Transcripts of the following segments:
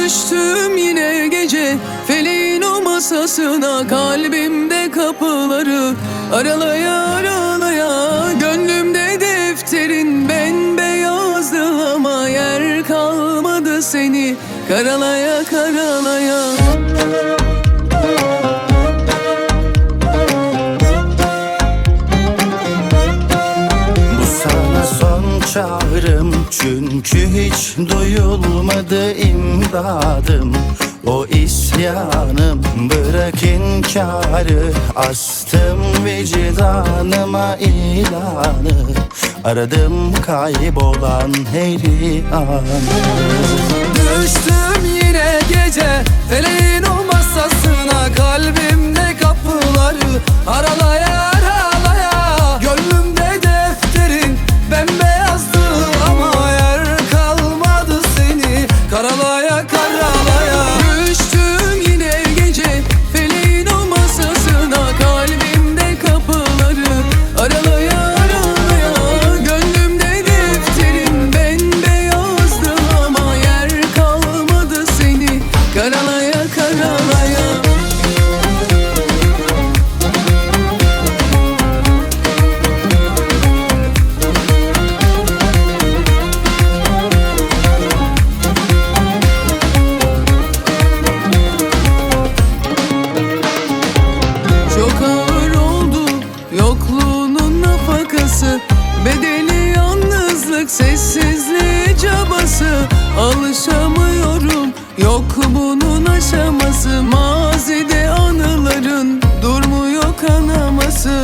Düştüm yine gece feleğin o masasına, kalbimde kapıları aralaya aralaya. Gönlümde defterin bembeyazdı ama yer kalmadı seni karalaya karalaya. Çağrım çünkü hiç duyulmadı imdadım. O isyanım, bırak inkarı, astım vicdanıma ilanı. Aradım kaybolan her anı. Düştüm yine gece feleğin o masasına, kalbimde kapıları aralaya aralaya. Gönlümde defterin bembeyazdı ama yer kalmadı seni karalaya karalaya. Düştüm yine gece feleğin o masasına, kalbimde kapıları aralaya aralaya. Gönlümde defterin bembeyazdı ama yer kalmadı seni karalaya karalaya. Çok ağır oldu yokluğunun nafakası, bedeli yalnızlık, sessizliği cabası. Alışamıyorum yok bunun aşaması, mazide anıların durmuyor kanaması.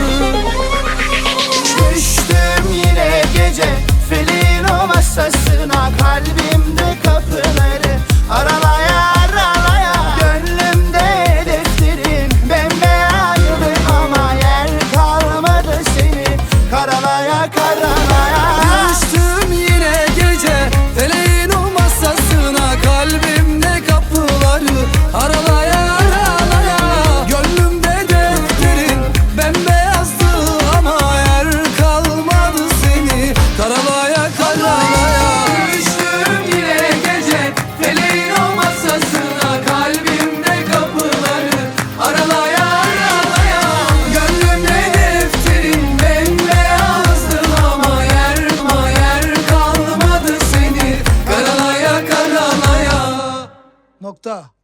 Düştüm yine gece feleğin o masasına, kalbimde kapıları aralaya aralaya. Gönlümde defterin bembeyazdı ama yer kalmadı seni karalaya karalaya. Düştüm yine gece feleğin o masasına, kalbimde kapıları aralaya aralaya. Gönlümde defterin bembeyazdı ama yer kalmadı seni karalaya karalaya. Düştüm yine gece feleğin o masasına, kalbimde kapıları aralaya aralaya. Gönlümde defterin bembeyazdı ama yer kalmadı seni karalaya karalaya. Nokta.